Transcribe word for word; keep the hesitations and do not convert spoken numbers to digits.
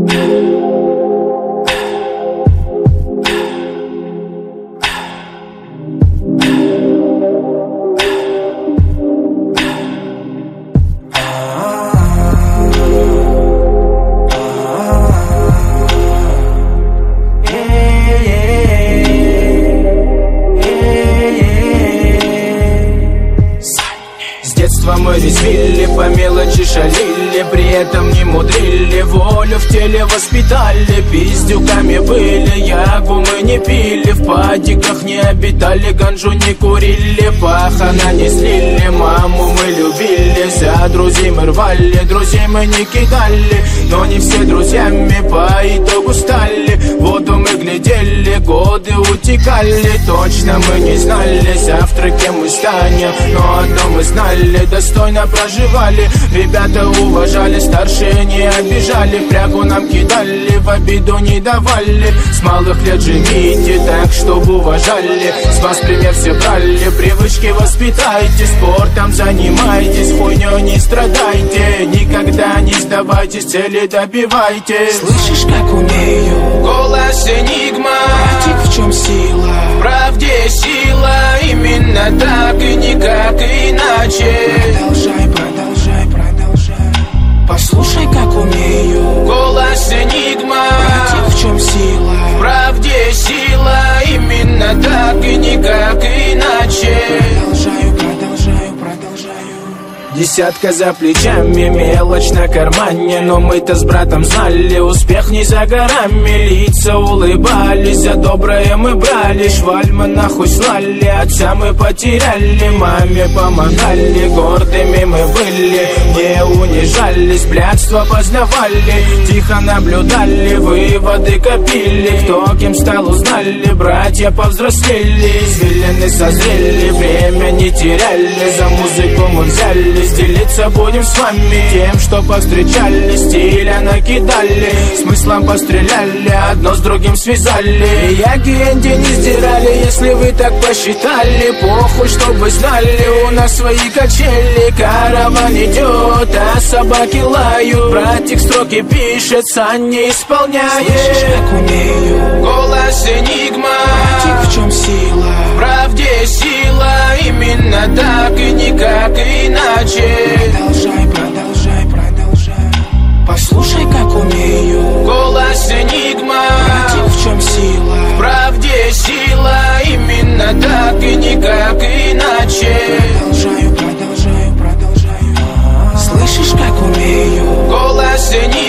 Мы резвили, по мелочи шалили, при этом не мудрили, волю в теле воспитали, пиздюками были, ягу мы не пили, в падиках не обитали, ганжу не курили, пахана не слили, маму мы любили, за друзей мы рвали, друзей мы не кидали, но не все друзьями по итогу стали, воду мы глядели, годы утекали, точно мы не знали, завтра кем мы станем, но одно мы знали, достойно проживали, ребята уважали, старшие не обижали, прягу нам кидали, в обиду не давали, с малых лет живите так, чтобы уважали, с вас пример все брали, привычки воспитайте, спортом занимайтесь, хуйнёй не страдайте, никогда не сдавайтесь, цели добивайтесь. Слышишь, как умею? Голос энигма. Братик, в чем сила? В правде сила, именно так и никак иначе. Продолжай, продолжай, продолжай. Послушай, как умею. Голос энигма. Братик, в чем сила? В правде сила, именно так и никак иначе. Продолжаю, продолжаю, продолжаю. Десятка за плечами, мелочь на кармане, но мы-то с братом знали, успех не за горами, лица улыбались, за доброе мы брали, шваль мы нахуй слали, отца мы потеряли, маме помогали, гордыми мы были, не унижались, блядство познавали, тихо наблюдали, выводы копили, кто кем стал узнали, братья повзрослели, извилины созрели, время не теряли, за музыку мы взяли, делиться будем с вами тем, что повстречали, стиля накидали, смыслом постреляли, одно с другим связали, яги энди не сдирали, если вы так посчитали, похуй, чтоб вы знали, у нас свои качели, караван идет, а собаки лают, братик строки пишет, сан не исполняет. Слышишь, как умею? Голос энигма. Братик, в чем сила? В правде сила, именно так и никак иначе. Продолжай, продолжай, продолжай. Послушай, как умею. Голос энигма. Братик, в чем сила? В правде сила, именно так и никак иначе. Продолжаю, продолжаю, продолжаю. Слышишь, как умею. Голос энигма.